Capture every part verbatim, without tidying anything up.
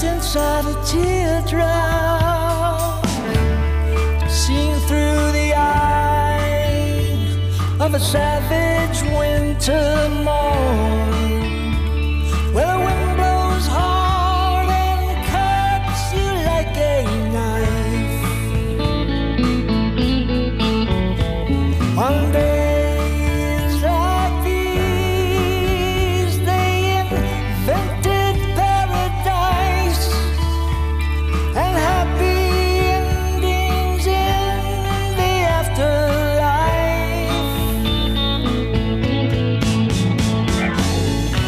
inside a teardrop, seen through the eye of a savage winter morn, where the wind blows hard and cuts you like a knife. On days like these, they invented paradise and happy endings in the afterlife.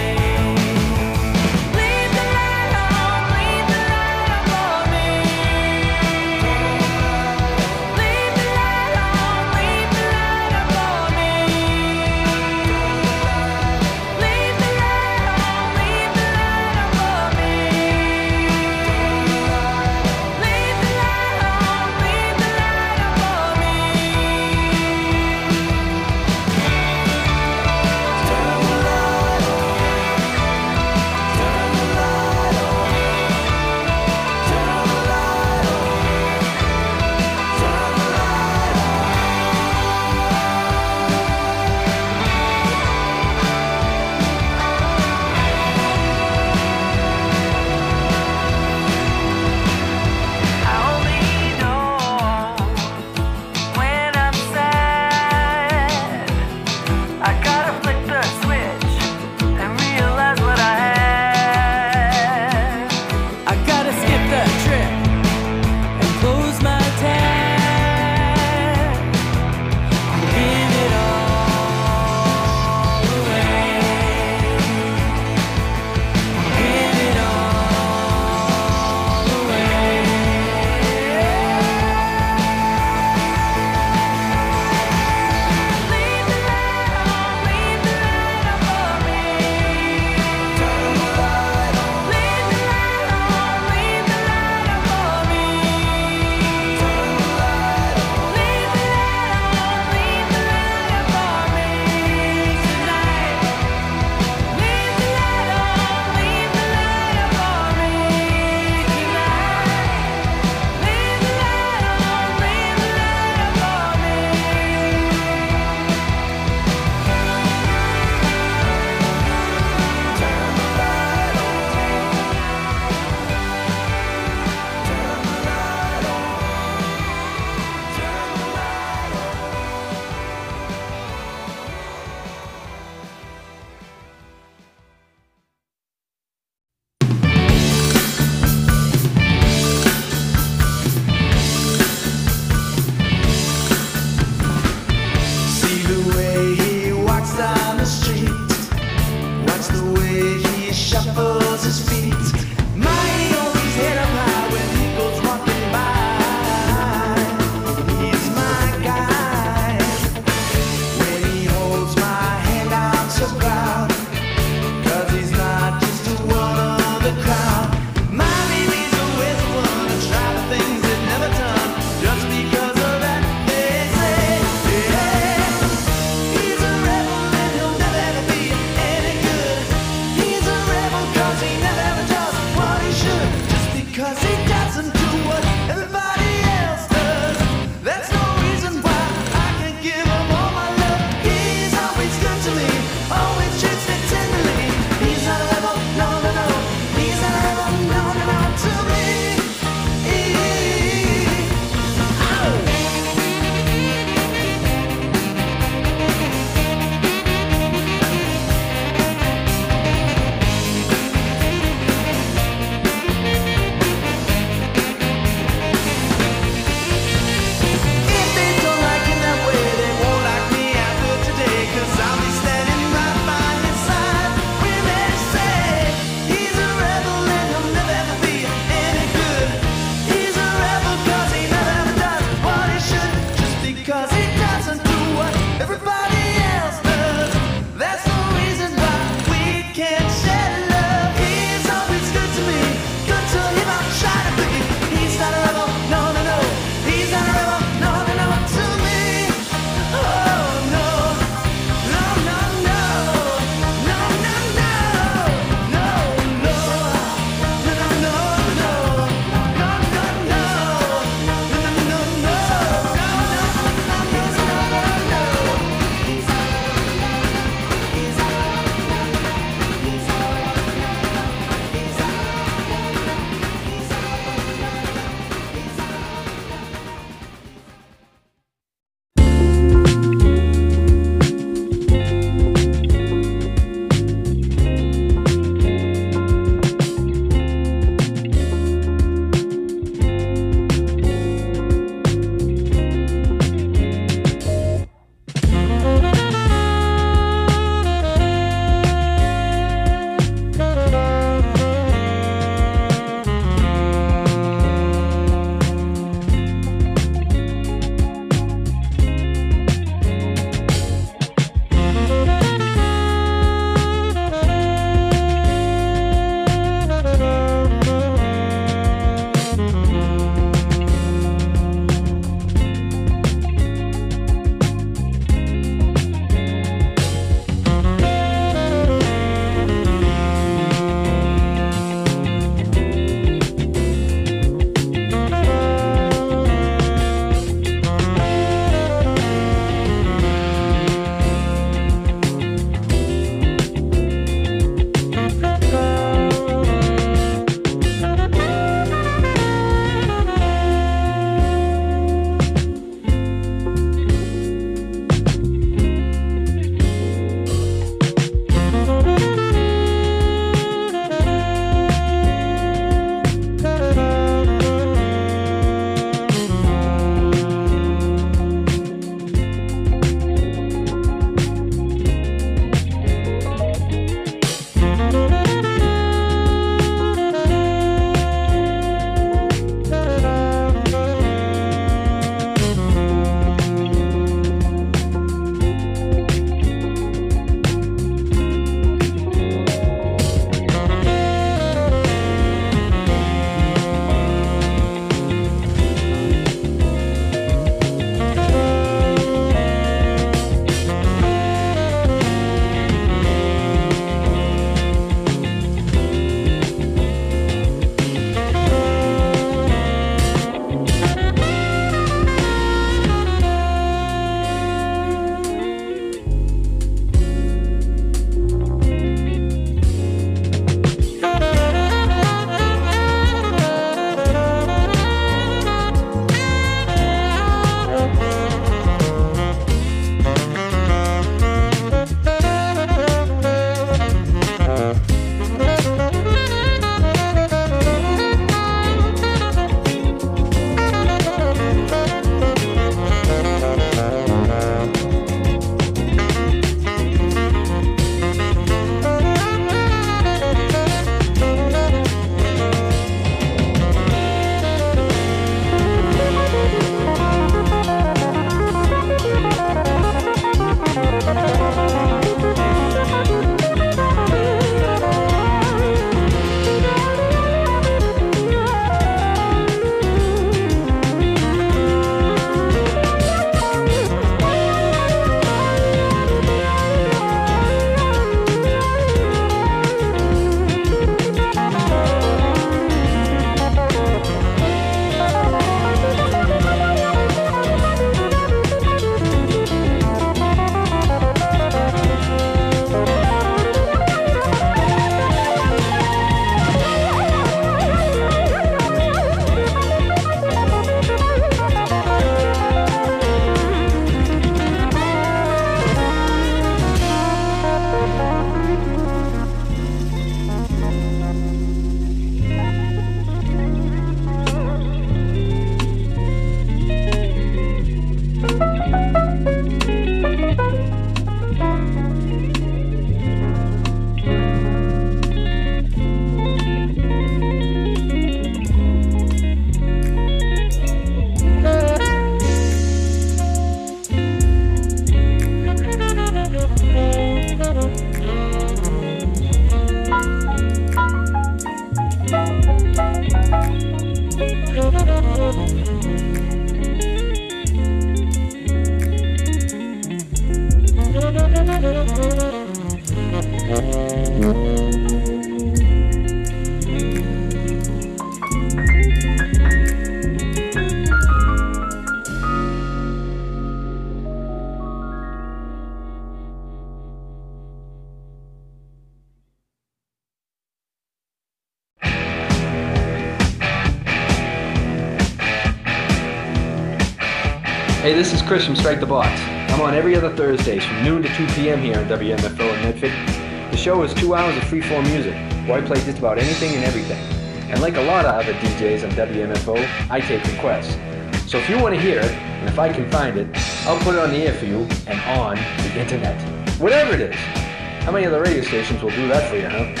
Hey, this is Chris from Strike the Box. I'm on every other Thursdays from noon to two p.m. here on W M F O in Medford. The show is two hours of free-form music, where I play just about anything and everything. And like a lot of other D Js on W M F O, I take requests. So if you want to hear it, and if I can find it, I'll put it on the air for you and on the internet. Whatever it is. How many other radio stations will do that for you, huh?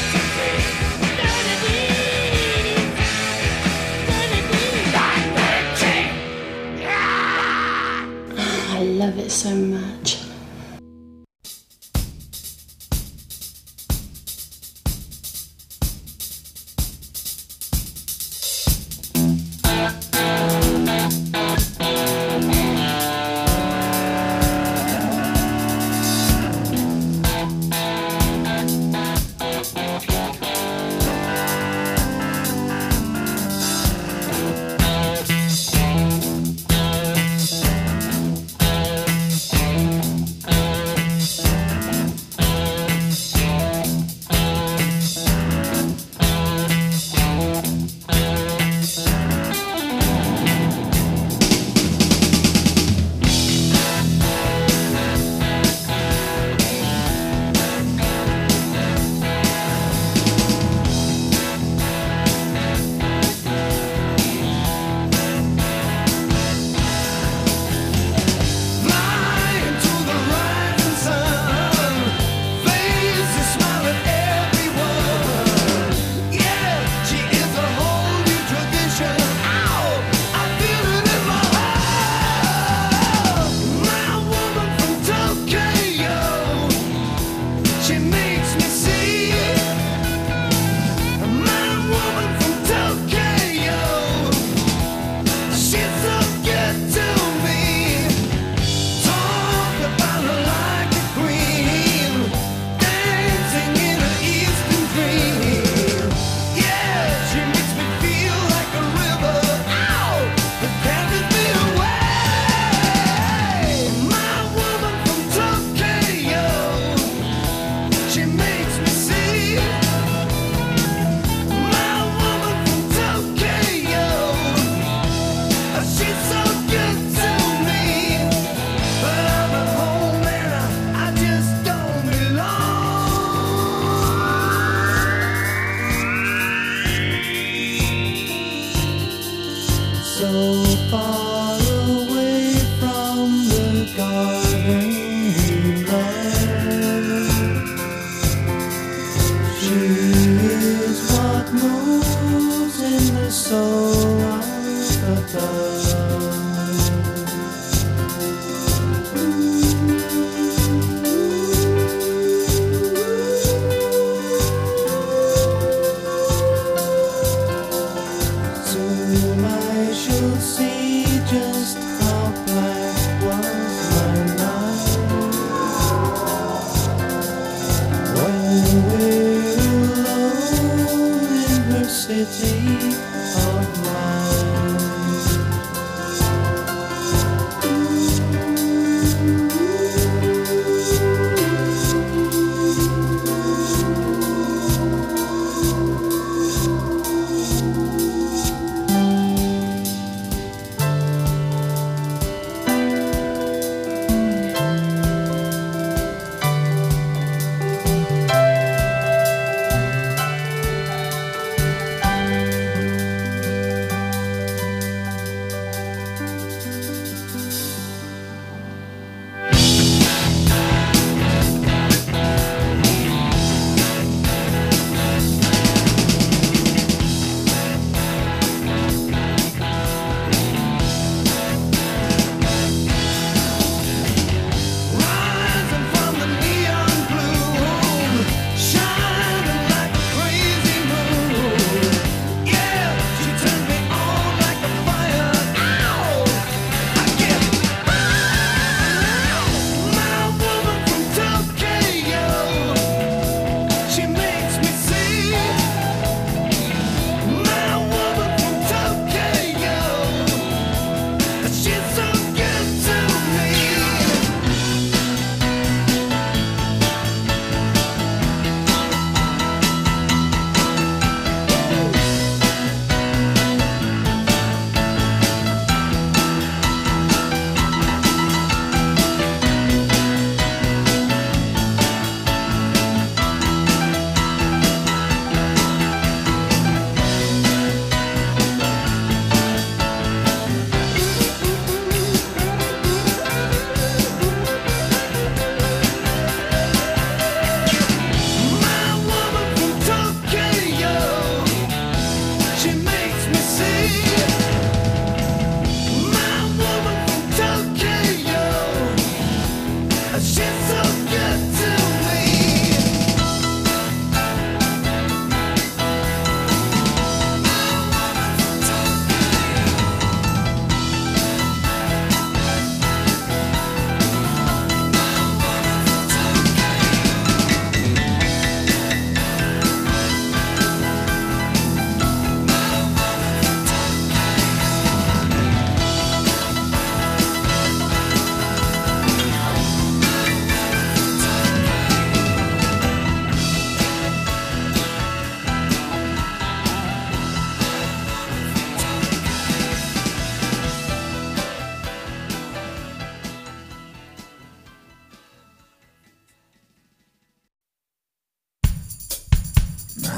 I love it so much.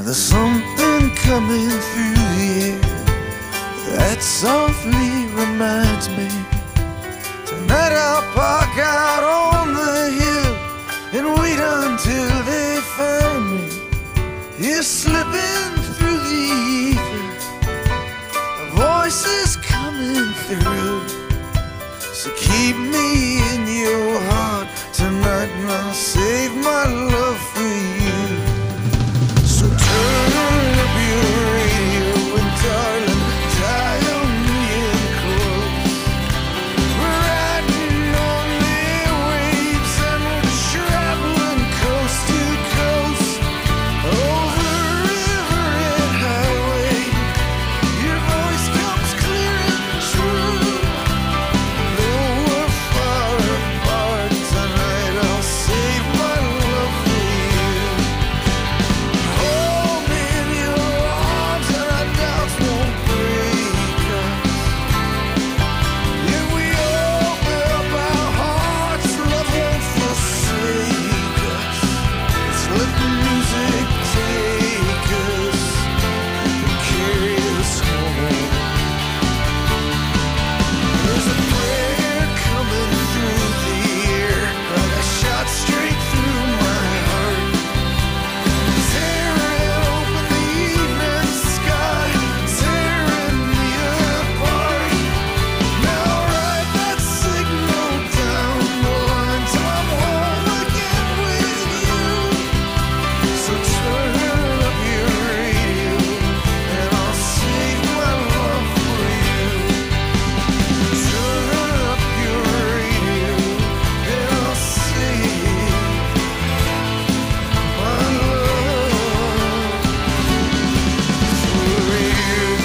There's something coming through the air that softly reminds me. Tonight I'll park out on the hill and wait until they find me. You're slipping through the ether, a voice is coming through. So keep me in your heart tonight and I'll save my love for you. So turn up your radio and darling, dial me in close. We're riding on the waves and we're traveling coast to coast, over river and highway. Your voice comes clear and true. Though we're far apart tonight, I'll save my love for you. Hold me in your arms and our doubts won't break us. If we open up our hearts, love won't forsake us. Let's let the music take us and carry us home. There's a prayer coming through the air, like a shot straight through my heart. Tearing open the evening sky, tearing me apart. Now write that signal down the line till I'm home again with you. So turn up your radio and I'll save my love for you. Turn up your radio and I'll save my love for you.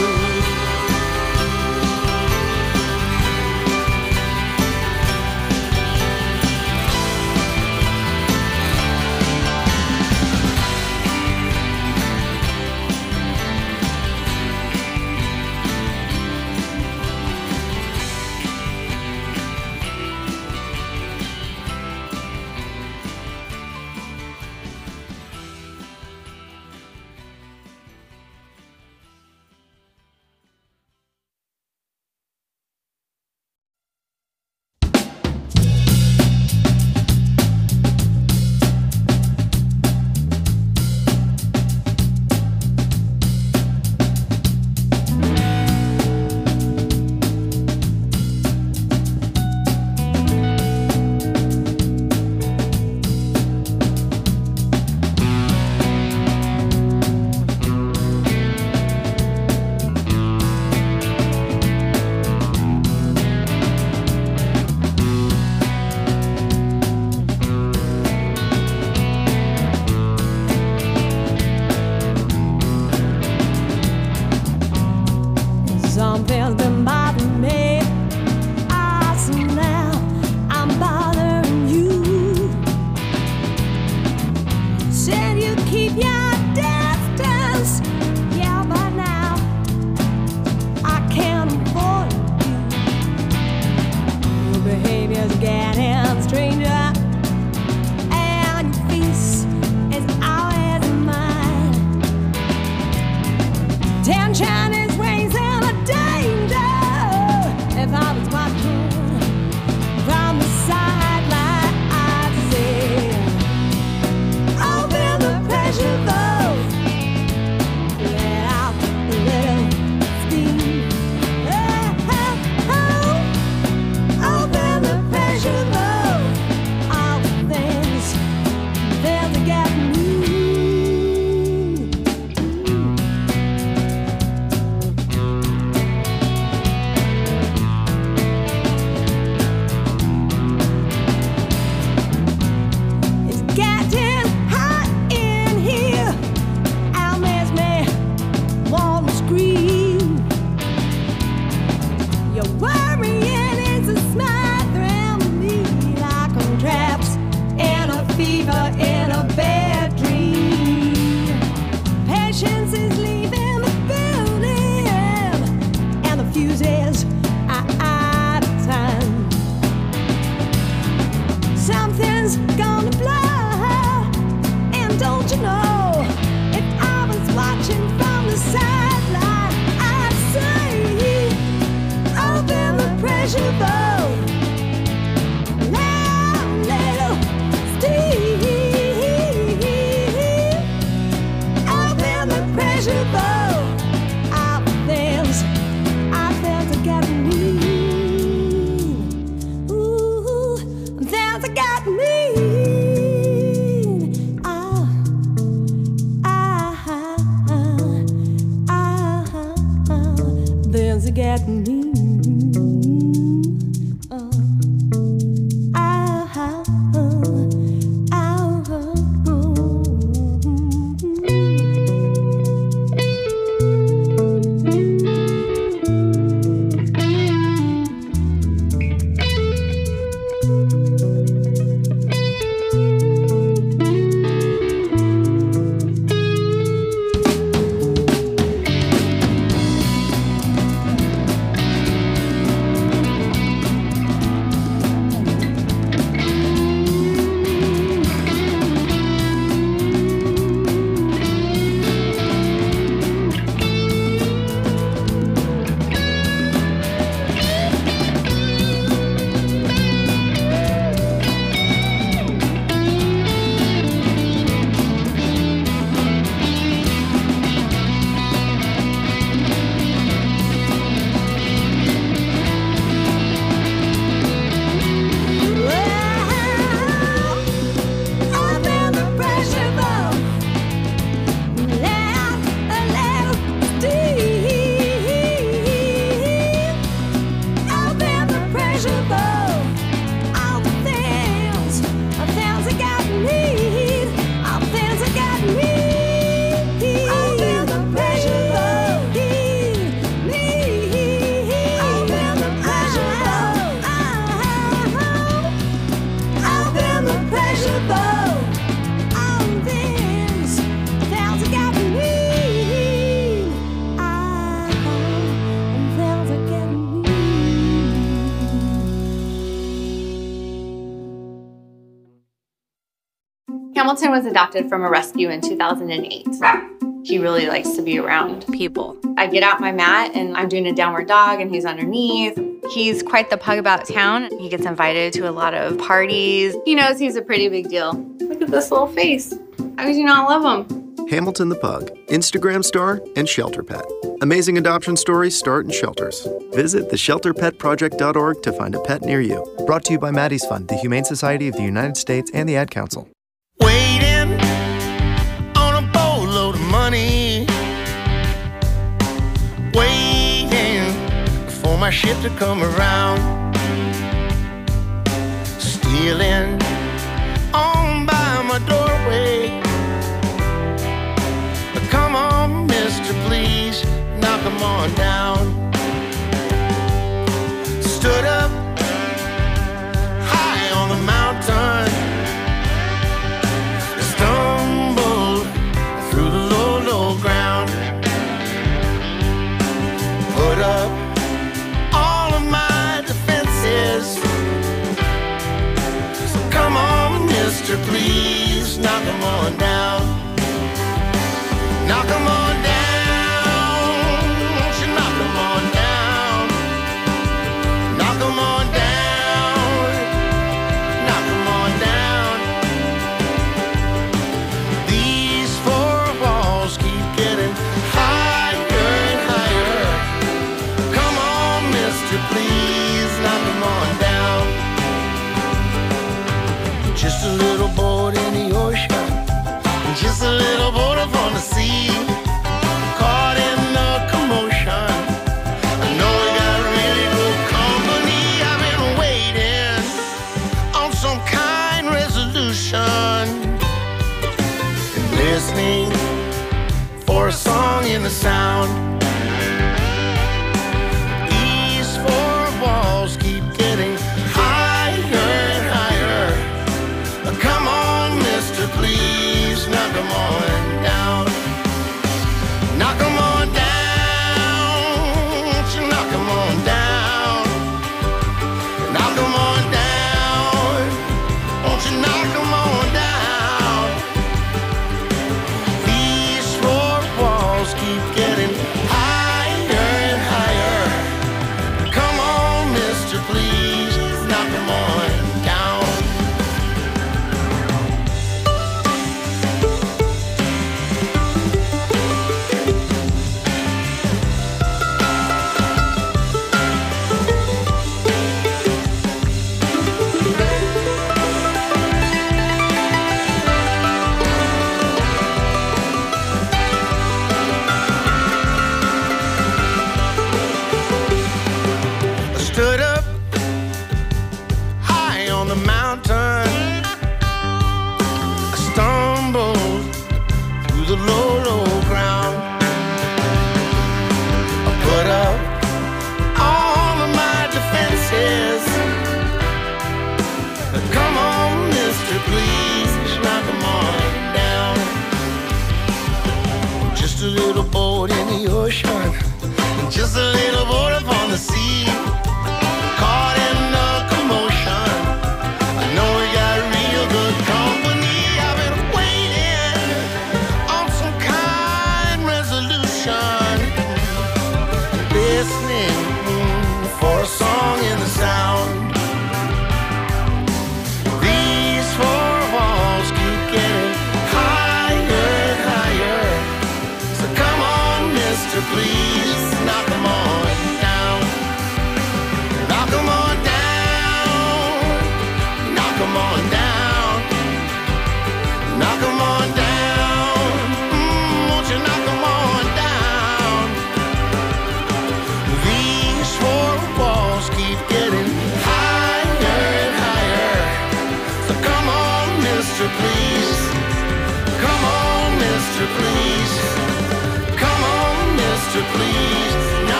Something's been bothering me. I see now I'm bothering you. Said you keep your distance, yeah, but now I can't avoid you. Your behavior's getting stranger, and your face is always mine. Tension is raising. If I was watching from the sideline, I'd say, open the pressure valve, let out a little steam. Oh, oh, oh. Open the pressure valve, all the things they're to get new. Something's gonna blow, and don't you know, if I was pressure boat. Now, little Steve, up in the pressure boat. Our things, our things are getting mean. Ooh, things are getting mean. Ah, ah, ah, ah, ah, things are getting mean. Hamilton was adopted from a rescue in two thousand eight. He really likes to be around people. I get out my mat and I'm doing a downward dog and he's underneath. He's quite the pug about town. He gets invited to a lot of parties. He knows he's a pretty big deal. Look at this little face. How could you not love him? Hamilton the Pug, Instagram star and shelter pet. Amazing adoption stories start in shelters. Visit the shelter pet project dot org to find a pet near you. Brought to you by Maddie's Fund, the Humane Society of the United States, and the Ad Council. Waiting on a boatload of money. Waiting for my ship to come around. Stealing on by my doorway. Come on, mister, please, knock 'em on down. Stood up high on the mountain, stumbled through the low, low ground. Put up all of my defenses. So come on, mister, please, knock 'em on down. Knock 'em on down, won't you knock 'em on down? Knock 'em on down, knock 'em on down. These four walls keep getting higher and higher. Come on, mister, please, knock 'em on down. Just a little boat in the ocean, just a little boat up on the sea, caught in the commotion. I know we got really good company. I've been waiting on some kind resolution, listening for a song in the sound. These four walls keep getting higher and higher. Come on, mister, please, knock 'em on down. Knock 'em on down, won't you knock 'em on down? Knock 'em on down, won't you knock 'em on down? These four walls keep getting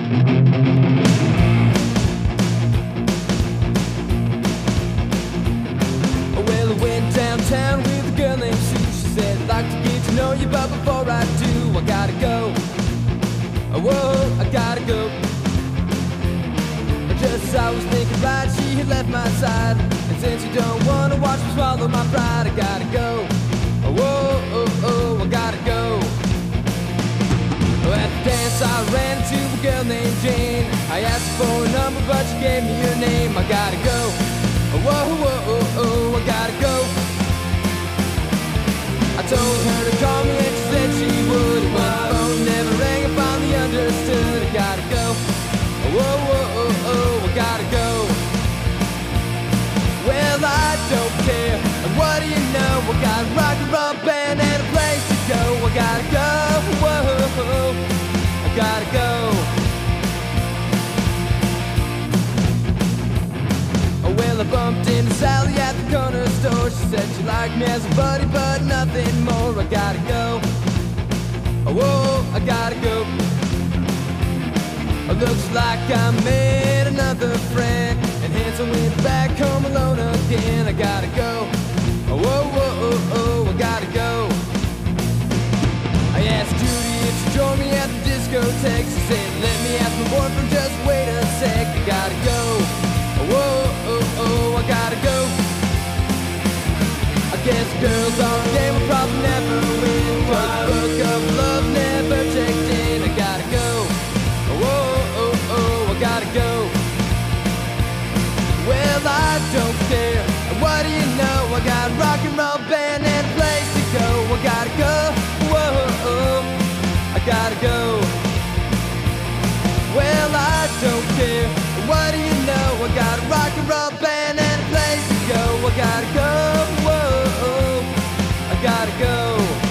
Well, I went downtown with a girl named Sue. She said, I'd like to get to know you, but before I do, I gotta go. Whoa, I gotta go. Just as I was thinking right, she had left my side. And since you don't wanna watch me swallow my pride, I gotta go. Whoa, oh, oh, I gotta go. At the dance I ran into a girl named Jane. I asked her for a number, but she gave me her name. I gotta go. Whoa, whoa, oh, oh, I gotta go. I told her to call me and she said she would. And when the phone never rang, I finally understood. I gotta go. Whoa, whoa, oh, oh, I gotta go. Well, I don't care. And what do you know? I got a rock and roll band and a place to go. I gotta go. Whoa, I gotta go. Oh, well, I bumped into Sally at the corner store. She said she liked me as a buddy, but nothing more. I gotta go. Whoa, I gotta go. Looks like I made another friend, and hence I went back home alone again. I gotta go. Whoa, whoa, oh, oh, I gotta go. I asked Judy if she joined me at the discotheque. She said, let me ask my boyfriend, just wait a sec. I gotta go. Whoa, oh, oh, I gotta go. I guess girls on the game will probably never win, 'cause the book of love never checked in. I gotta go. Whoa, oh, oh, I gotta go. Well, I don't care. And what do you know? I got a rock and roll band and a place to go. I gotta go. Whoa, oh, I gotta go. Well, I don't care. And what do you know? I got a rock and roll band and a place to go. I gotta go. Whoa, oh, I gotta go.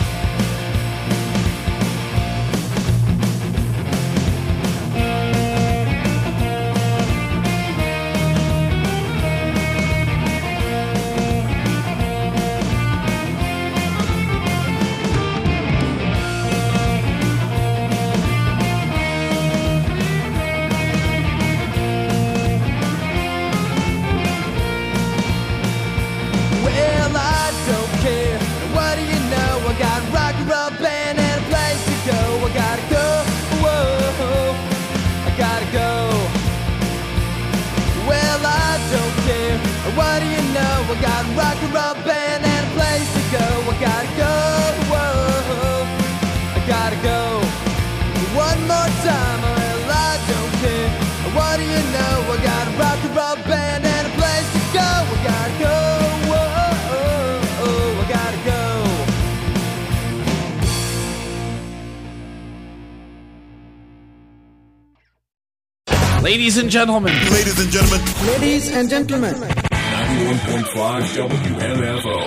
What do you know? I got a rock and roll band and a place to go. I gotta go. Whoa, I gotta go. One more time, well, I don't care. What do you know? I got a rock and roll band and a place to go. I gotta go. Whoa, I gotta go. Ladies and gentlemen. Ladies and gentlemen. Ladies and gentlemen. ninety-one point five W M F O.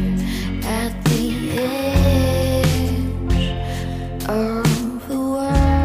Of the world.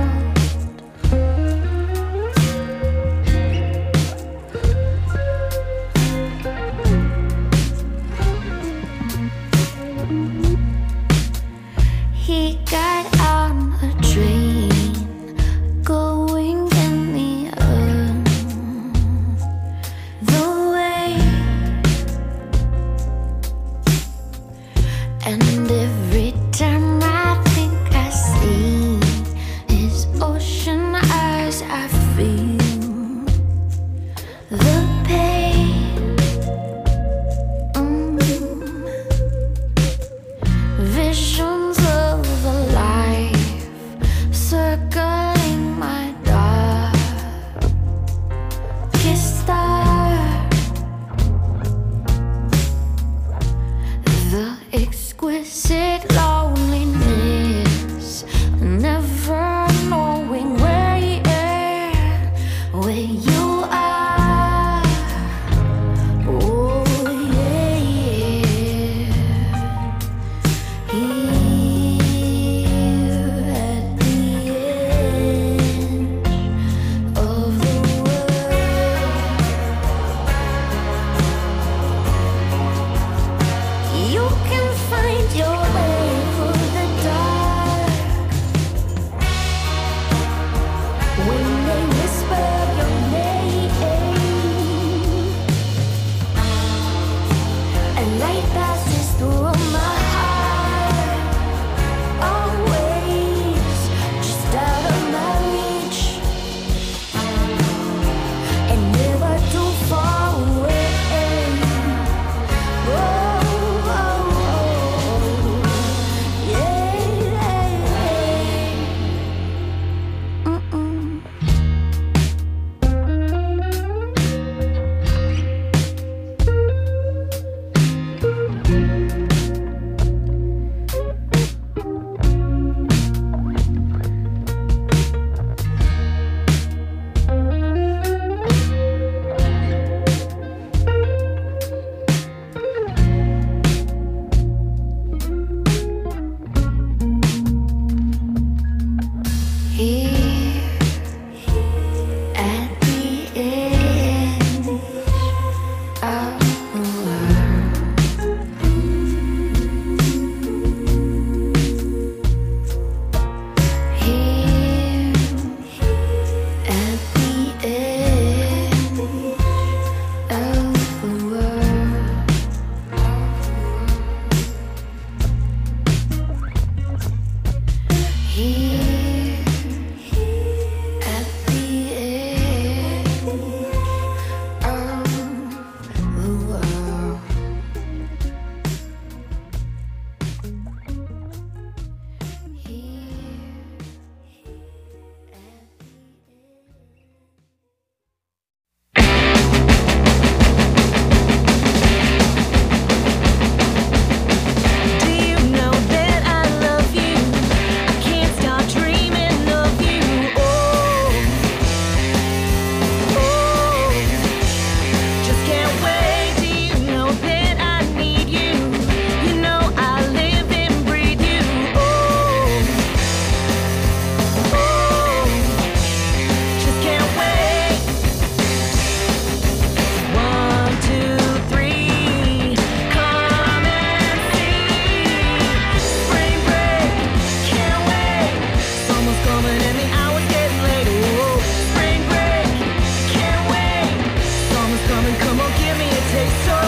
coming and the hour's getting late. Oh, spring break, can't wait. Summer's coming, come on, give me a taste. Oh.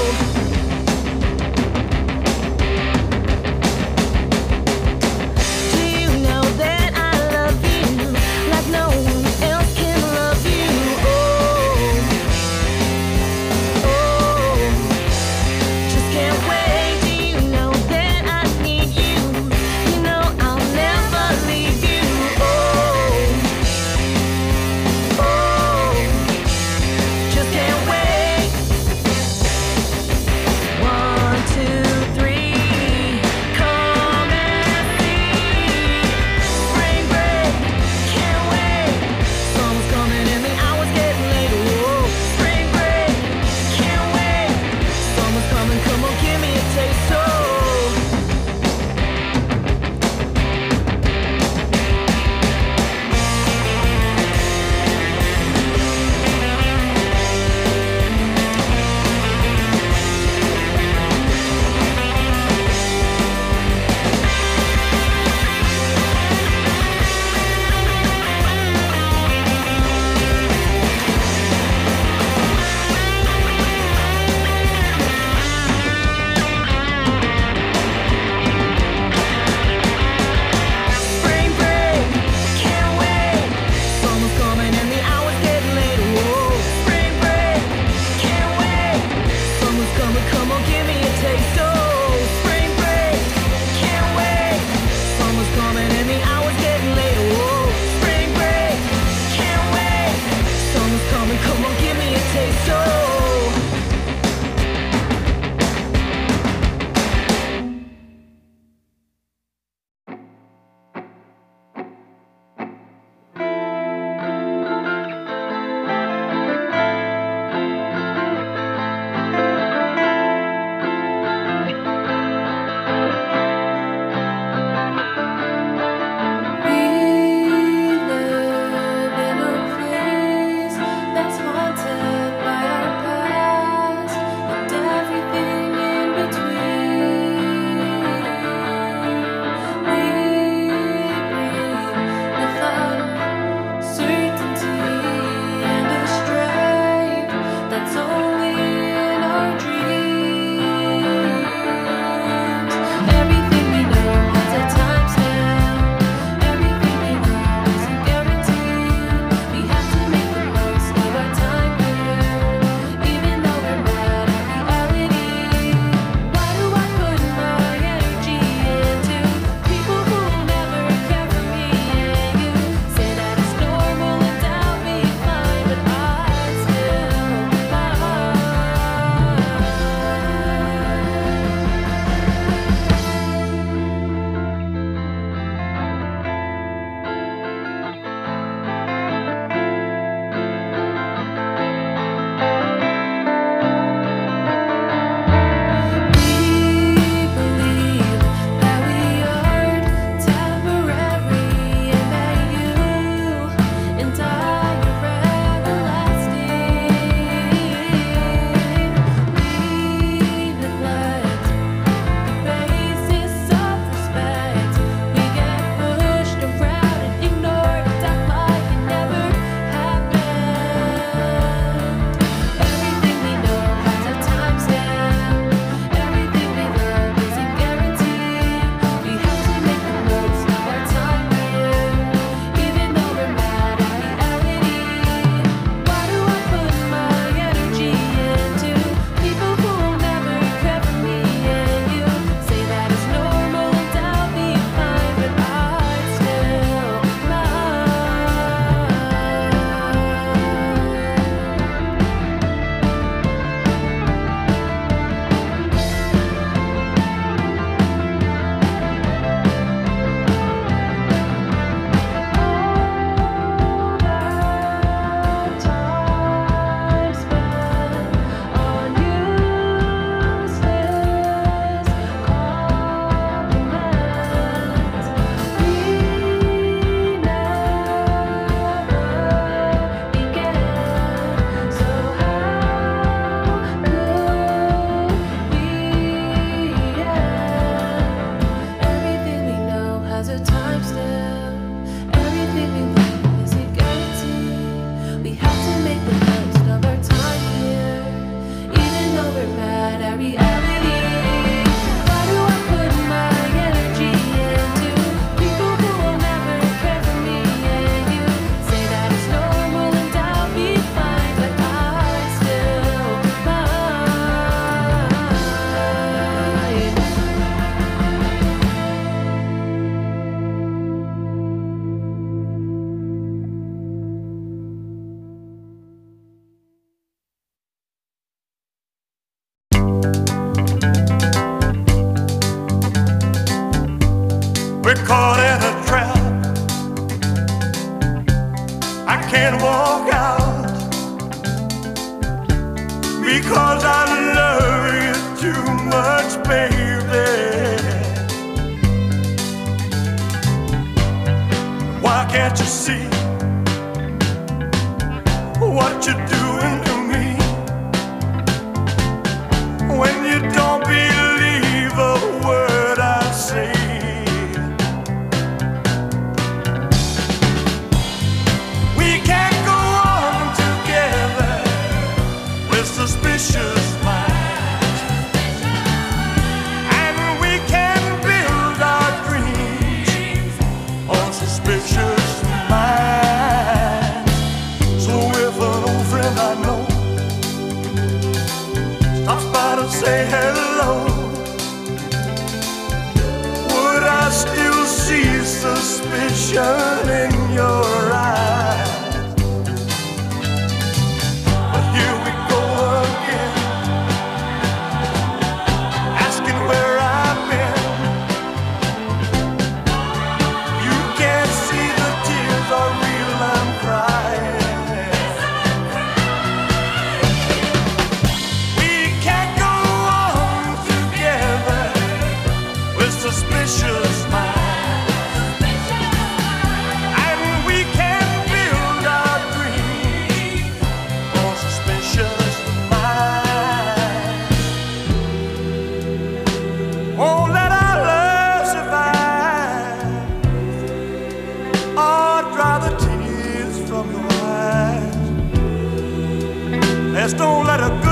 Do you know that I love you like no one else can love you? Oh, oh, just can't wait. Do you know that I need you? You know I'll never leave you. Oh. can't walk out because I love you too much, baby. Why can't you see what you're doing to me? When you don't believe a word I say, we can't go on together with suspicious minds, and we can build our dreams on suspicious minds. So if an old friend I know stops by to say hello, would I still see suspicion in your eyes? But here we go again, asking where I've been. You can't see the tears are real, I'm crying. We can't go on together with suspicious minds, and we can build our dreams on suspicious minds. Won't let our love survive or dry the tears from your eyes. Let's don't let a good